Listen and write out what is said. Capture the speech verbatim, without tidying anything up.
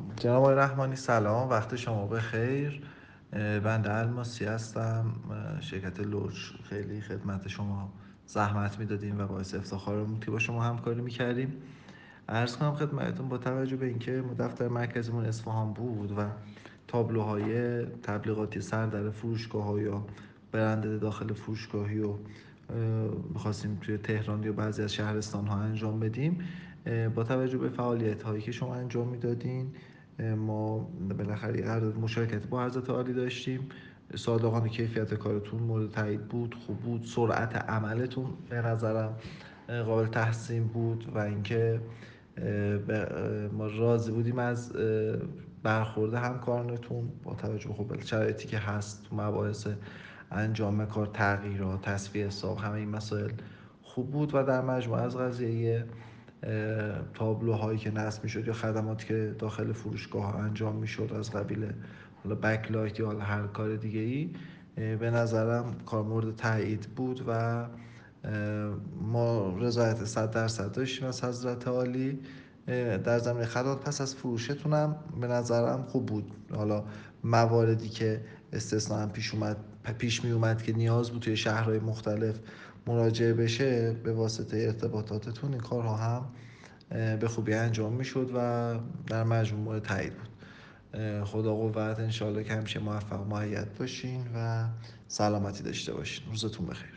جناب آقای رحمانی سلام، وقت شما بخیر. بنده الماسی هستم. شرکت لوچ خیلی خدمت شما زحمت میدادیم و باعث افتخارمون که با شما همکاری میکردیم. عرض کنم خدمتتون با توجه به اینکه ما دفتر مرکزمون اصفهان بود و تابلوهای تبلیغاتی سر در فروشگاه ها یا برند داخل فروشگاهی و میخواستیم توی تهران یا بعضی از شهرستان ها انجام بدیم. با توجه به فعالیت هایی که شما انجام میدادین، ما بالاخره یه قرارداد مشارکتی با حضرت عالی داشتیم. صادقانه کیفیت کارتون مورد تایید بود، خوب بود. سرعت عملتون به نظرم قابل تحسین بود و اینکه ما راضی بودیم از برخورد همکارانتون با توجه به خب شرایطی که هست تو مباحث انجام کار، تغییرات، تصفیه حساب، همه این مسائل خوب بود و در مجموع از قضیه تابلوهایی که نصب میشد یا خدماتی که داخل فروشگاه انجام میشد از قبیل حالا بکلایت یا هر کار دیگه ای، به نظرم کار مورد تایید بود و ما رضایت صد درصد داشتیم از حضرت عالی. در زمینه خدمات پس از فروشتونم به نظرم خوب بود. حالا مواردی که استثنا پیش اومد پیش می اومد که نیاز بود توی شهرهای مختلف مراجعه بشه، به واسطه ارتباطاتتون این کارها هم به خوبی انجام میشد و در مجموع تایید بود. خدا قوت، انشالله که همیشه موفق و مؤید باشین و سلامتی داشته باشین. روزتون بخیر.